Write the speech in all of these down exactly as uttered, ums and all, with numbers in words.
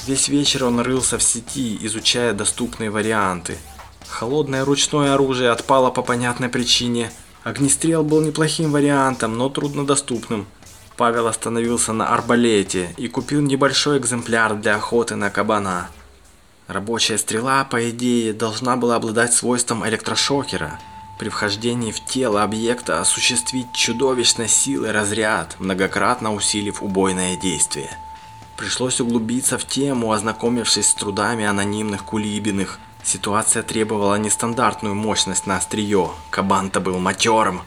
Весь вечер он рылся в сети, изучая доступные варианты. Холодное ручное оружие отпало по понятной причине. Огнестрел был неплохим вариантом, но труднодоступным. Павел остановился на арбалете и купил небольшой экземпляр для охоты на кабана. Рабочая стрела, по идее, должна была обладать свойством электрошокера. При вхождении в тело объекта осуществить чудовищной силой разряд, многократно усилив убойное действие. Пришлось углубиться в тему, ознакомившись с трудами анонимных Кулибиных. Ситуация требовала нестандартную мощность на острие. Кабан-то был матерым.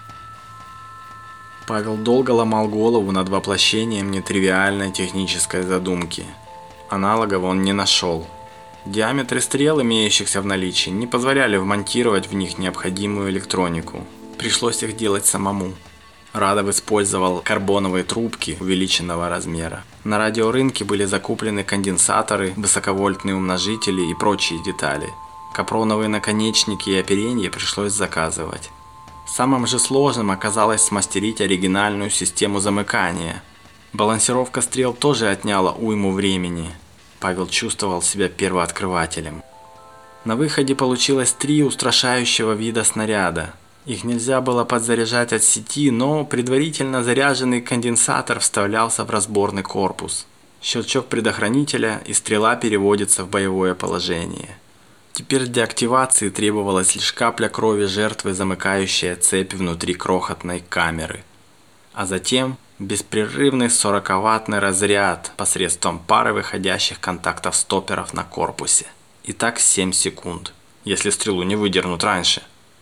Павел долго ломал голову над воплощением нетривиальной технической задумки. Аналогов он не нашел. Диаметры стрел, имеющихся в наличии, не позволяли вмонтировать в них необходимую электронику. Пришлось их делать самому. Радов использовал карбоновые трубки увеличенного размера. На радиорынке были закуплены конденсаторы, высоковольтные умножители и прочие детали. Капроновые наконечники и оперенье пришлось заказывать. Самым же сложным оказалось смастерить оригинальную систему замыкания. Балансировка стрел тоже отняла уйму времени. Павел чувствовал себя первооткрывателем. На выходе получилось три устрашающего вида снаряда. Их нельзя было подзаряжать от сети, но предварительно заряженный конденсатор вставлялся в разборный корпус. Щелчок предохранителя, и стрела переводится в боевое положение. Теперь для активации требовалась лишь капля крови жертвы, замыкающая цепь внутри крохотной камеры. А затем беспрерывный сороковаттный разряд посредством пары выходящих контактов стопперов на корпусе. И так семь секунд, если стрелу не выдернут раньше.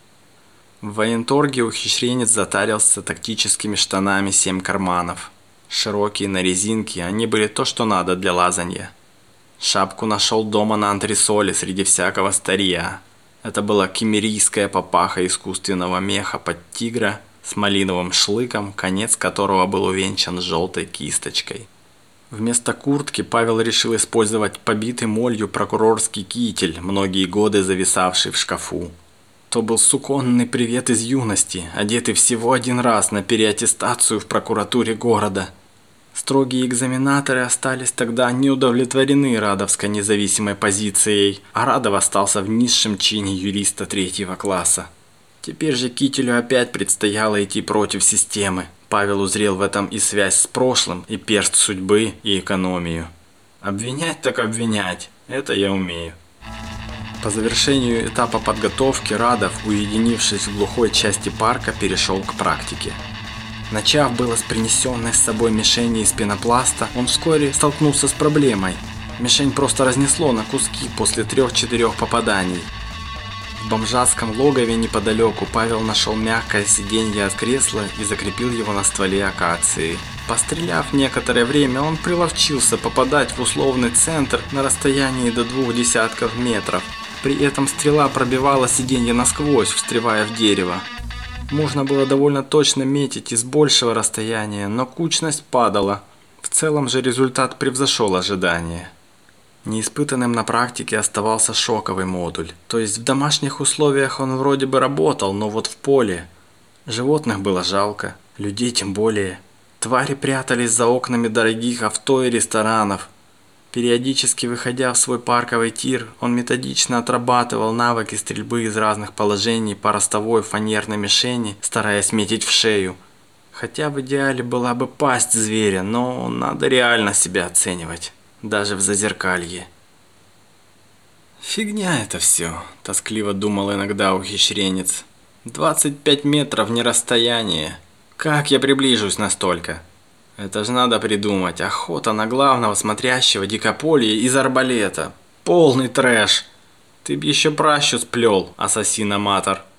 В военторге ухищренец затарился тактическими штанами семь карманов. Широкие на резинке, они были то, что надо для лазанья. Шапку нашел дома на антресоле среди всякого старья. Это была киммерийская папаха искусственного меха под тигра с малиновым шлыком, конец которого был увенчан желтой кисточкой. Вместо куртки Павел решил использовать побитый молью прокурорский китель, многие годы зависавший в шкафу. То был суконный привет из юности, одетый всего один раз на переаттестацию в прокуратуре города. Строгие экзаменаторы остались тогда не удовлетворены радовской независимой позицией, а Радов остался в низшем чине юриста третьего класса. Теперь же кителю опять предстояло идти против системы. Павел узрел в этом и связь с прошлым, и перст судьбы, и экономию. Обвинять так обвинять, это я умею. По завершению этапа подготовки Радов, уединившись в глухой части парка, перешел к практике. Начав было с принесенной с собой мишени из пенопласта, он вскоре столкнулся с проблемой. Мишень просто разнесло на куски после трех-четырех попаданий. В бомжатском логове неподалеку Павел нашел мягкое сиденье от кресла и закрепил его на стволе акации. Постреляв некоторое время, он приловчился попадать в условный центр на расстоянии до двух десятков метров. При этом стрела пробивала сиденье насквозь, встревая в дерево. Можно было довольно точно метить из большего расстояния, но кучность падала. В целом же результат превзошел ожидания. Неиспытанным на практике оставался шоковый модуль. То есть в домашних условиях он вроде бы работал, но вот в поле. Животных было жалко, людей тем более. Твари прятались за окнами дорогих авто и ресторанов. Периодически выходя в свой парковый тир, он методично отрабатывал навыки стрельбы из разных положений по ростовой фанерной мишени, стараясь метить в шею. Хотя в идеале была бы пасть зверя, но надо реально себя оценивать, даже в зазеркалье. «Фигня это все», – тоскливо думал иногда ухищренец. «двадцать пять метров не расстояние. Как я приближусь настолько? Это же надо придумать. Охота на главного смотрящего дикополья из арбалета. Полный трэш. Ты б еще пращу сплел, ассасин-аматор».